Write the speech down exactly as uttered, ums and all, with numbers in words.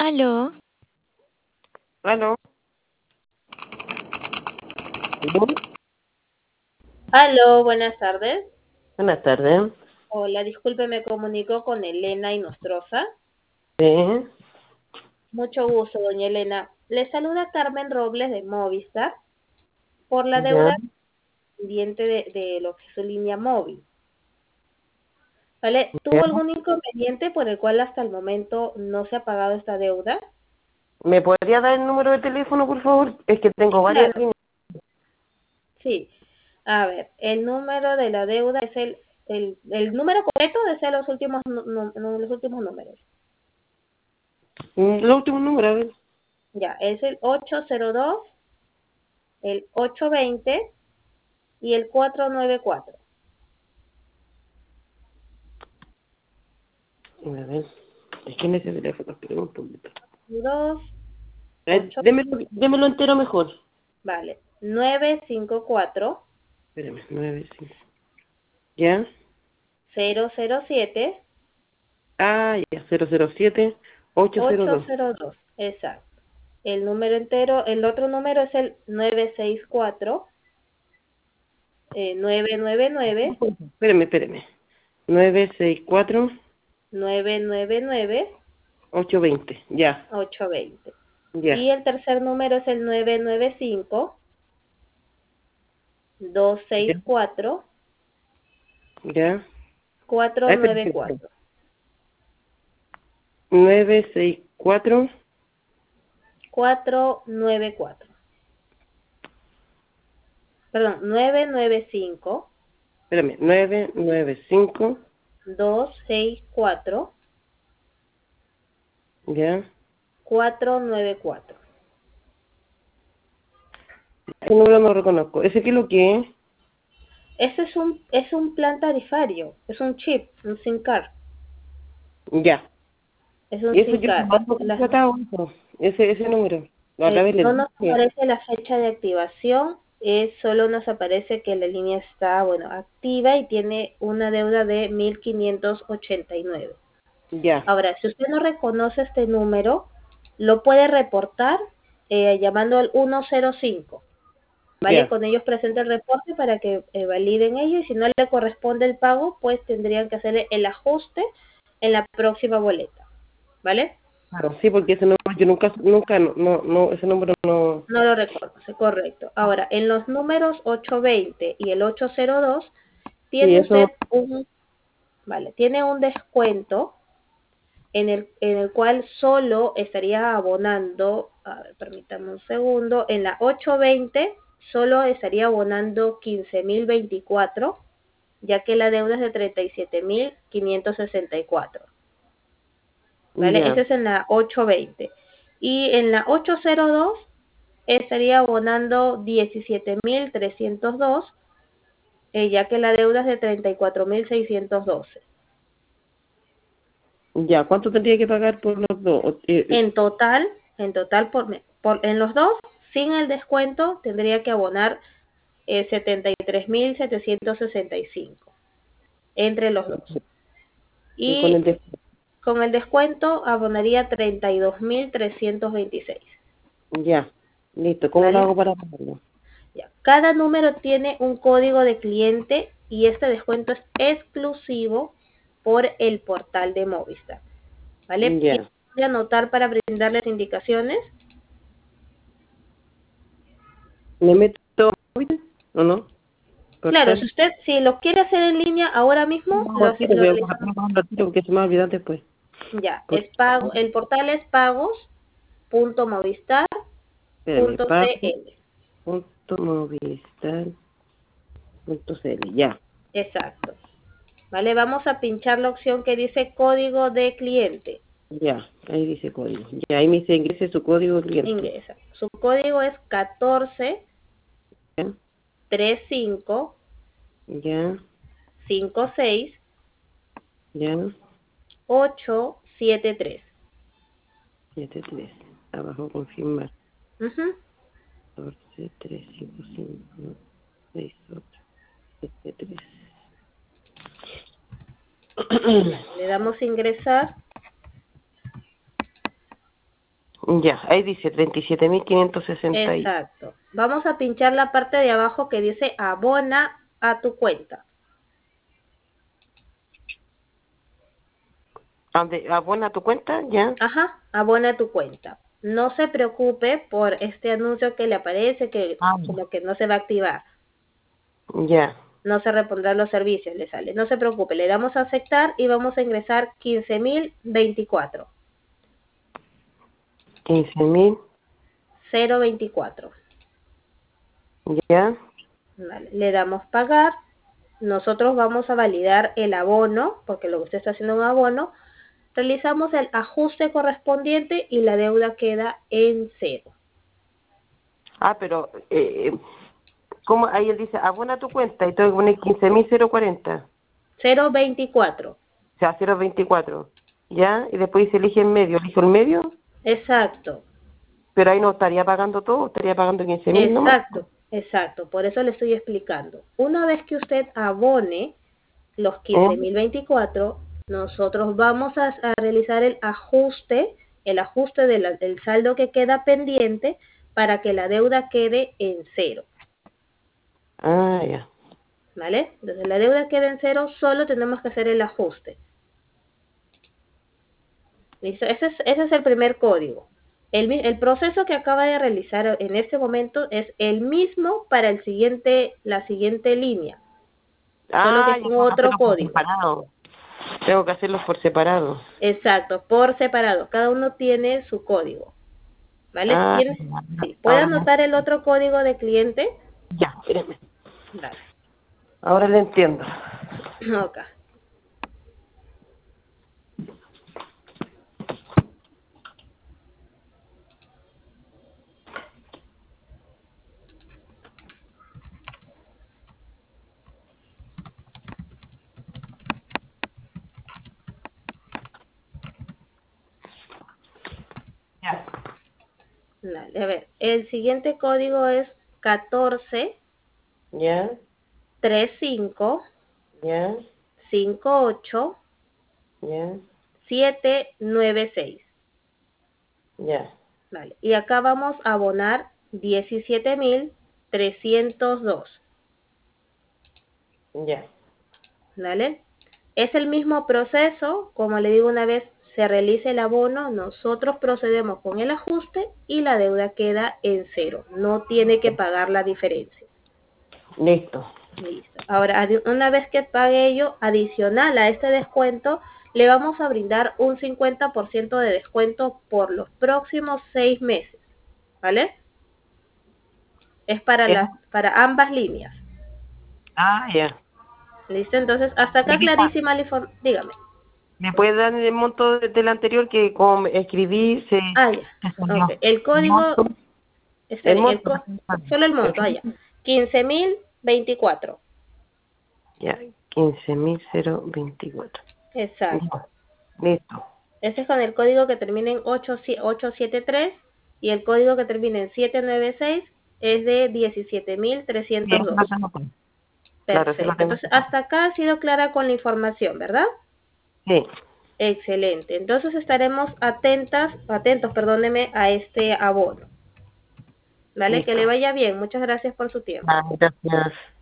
Aló, Aló. ¿Sí? Aló, buenas tardes. Buenas tardes. Hola, disculpe, me comunico con Elena Inostroza. Sí. Mucho gusto, doña Elena. Le saluda Carmen Robles de Movistar por la Ya. deuda pendiente de, de lo que es su línea móvil. ¿Vale? Ya. ¿Tuvo algún inconveniente por el cual hasta el momento no se ha pagado esta deuda? ¿Me podría dar el número de teléfono, por favor? Es que tengo Sí, varias claro. líneas. Sí. A ver, el número de la deuda es el, el, el número correcto de ser los últimos, nu- nu- nu- los últimos números. Mm, El último número, a ver. Ya, es el ocho cero dos, el ocho veinte y el cuatro nueve cuatro. A ver. Es que en ese teléfono, espera un poquito. Dos, Eh, ocho, démelo, démelo entero mejor. vale, nueve cinco cuatro, Espérame, nueve, cinco. ¿Ya? cero cero siete, Ah, ya, cero cero siete, ocho cero ocho dos. cero dos, exacto. El número entero, el otro número es el nueve seis cuatro, eh, nueve nueve nueve, Espérame, espérame. nueve seis cuatro, nueve nueve nueve, ocho veinte. Ya, ocho veinte. ya, Y el tercer número es el nueve nueve cinco, dos seis ya, cuatro, ya. cuatro Ah, espera, nueve espera, espera. cuatro. nueve seis cuatro. cuatro nueve cuatro. Perdón, nueve nueve cinco, Espérame, nueve nueve cinco. dos seis cuatro, Ya. cuatro nueve cuatro. Ese número no lo reconozco. ¿Ese qué es lo que es? Ese es un, es un plan tarifario, es un chip, un SIM card, Ya. es un Y eso SIM yo card. mando Las- contratado, eso. Ese, ese número. La otra eh, vez le no nos dije. aparece la fecha de activación, es, solo nos aparece que la línea está, bueno, activa y tiene una deuda de mil quinientos ochenta y nueve. Ya. Ahora, si usted no reconoce este número, lo puede reportar eh, llamando al ciento cinco. ¿Vale? Ya. Con ellos presenta el reporte para que eh, validen ello y si no le corresponde el pago, pues tendrían que hacer el ajuste en la próxima boleta, ¿vale? Claro, sí, porque ese número yo nunca, nunca, no, no, no, ese número no. No lo reconoce, correcto. Ahora, en los números ocho veinte y el ocho cero dos Sí, tiene eso. usted un, vale, tiene un descuento en el, en el cual solo estaría abonando, a ver, permítame un segundo, en la ocho veinte solo estaría abonando quince mil veinticuatro, ya que la deuda es de treinta y siete mil quinientos sesenta y cuatro. ¿Vale? Ese Ya. es en la ocho veinte. Y en la ocho cero dos estaría abonando diecisiete mil trescientos dos, eh, ya que la deuda es de treinta y cuatro mil seiscientos doce. Ya. ¿Cuánto tendría que pagar por los dos? O- eh, eh, En total, en total por, por en los dos, sin el descuento, tendría que abonar eh, setenta y tres mil setecientos sesenta y cinco entre los dos. y con Y el de. con el descuento abonaría treinta y dos mil trescientos veintiséis. Ya. Listo. ¿Cómo lo ¿Vale? hago para pagarlo? Ya. Cada número tiene un código de cliente y este descuento es exclusivo por el portal de Movistar. ¿Vale? Ya. ¿Quiere anotar para brindarles indicaciones? ¿Me meto o no? Claro, si ¿Portal? usted, si lo quiere hacer en línea ahora mismo, No, lo, al hace- tiro, lo voy a realizamos. ponerlo al tiro porque se me va a olvidar después. Ya, Por- es pago, el portal es Espérame, pago pagos.movistar.cl. punto movistar punto cl. Ya. Exacto. ¿Vale? Vamos a pinchar la opción que dice código de cliente. Ya, ahí dice código. Ya, ahí me dice ingrese su código cliente. Ingresa. Su código es catorce Ya, treinta y cinco ya, cincuenta y seis ya, ochocientos setenta y tres. siete tres. Abajo confirmar. Ujú. catorce, tres, cinco, cinco, seis, ocho, siete tres. Le damos a ingresar. Ya, ahí dice treinta y siete mil quinientos sesenta. Exacto. Vamos a pinchar la parte de abajo que dice abona a tu cuenta. ¿Dónde abona tu cuenta? Ya. Ajá, abona a tu cuenta. No se preocupe por este anuncio que le aparece, que Ah, como que no se va a activar. ya. No se repondrán los servicios, le sale. No se preocupe, le damos a aceptar y vamos a ingresar quince mil veinticuatro. quince mil. cero veinticuatro. Ya. Vale, le damos pagar. Nosotros vamos a validar el abono, porque lo que usted está haciendo es un abono. Realizamos el ajuste correspondiente y la deuda queda en cero. Ah, pero, eh, ¿cómo? Ahí él dice, abona tu cuenta y tengo que poner quince mil cuarenta. cero veinticuatro. O sea, cero veinticuatro. ¿Ya? Y después dice, elige el medio. ¿Elijo el medio? Exacto, Pero ahí no estaría pagando todo, estaría pagando quince mil nomás. exacto, exacto. Por eso le estoy explicando. Una vez que usted abone los ¿Eh? quince mil veinticuatro, nosotros vamos a, a realizar el ajuste, el ajuste de la- del saldo que queda pendiente para que la deuda quede en cero, Ah, ya. ¿vale? Entonces la deuda queda en cero, solo tenemos que hacer el ajuste. ¿Listo? Ese es, ese es el primer código. El, mi- el proceso que acaba de realizar en este momento es el mismo para el siguiente, la siguiente línea, solo Ah, que ya con tengo que otro hacerlo por código. separado. Tengo que hacerlos por separado. Exacto, por separado. Cada uno tiene su código. ¿Vale? Ah, ¿Tienes? ya. Sí. ¿Puede Ahora me- anotar el otro código de cliente? ya, espérame. Vale. Ahora le entiendo. Ok. Ya. Vale, a ver, el siguiente código es catorce Ya, treinta y cinco ya, cincuenta y ocho ya, setecientos noventa y seis. ya, Vale. Y acá vamos a abonar diecisiete mil trescientos dos. ya. ¿Vale? Es el mismo proceso, como le digo una vez, se realiza el abono, nosotros procedemos con el ajuste y la deuda queda en cero. No tiene que pagar la diferencia. Listo. Listo. Ahora, adi- una vez que pague ello, adicional a este descuento, le vamos a brindar un cincuenta por ciento de descuento por los próximos seis meses. ¿Vale? Es para Eh, las, para ambas líneas. Ah, ya. ¿Listo? Entonces, hasta ¿Y acá qué tal? clarísima la información. Dígame. ¿Me puede dar el monto de- del anterior que como escribí se, Ah, ya. se Ok. salió? El El código, monto, está el bien, el monto. co- solo el monto, ah, ya. quince mil veinticuatro. Ya, quince mil veinticuatro. Exacto. Ya, listo. Ese es con el código que termina en ocho ochocientos setenta y tres y el código que termina en setecientos noventa y seis es de diecisiete mil Sí, trescientos eso lo dos. tengo claro. Claro, sí lo Perfecto. tengo Entonces, claro. hasta acá ha sido clara con la información, ¿verdad? Sí. Excelente. Entonces estaremos atentas, atentos, perdóneme, a este abono. ¿Vale? Que Listo. le vaya bien. Muchas gracias por su tiempo. Ah, gracias.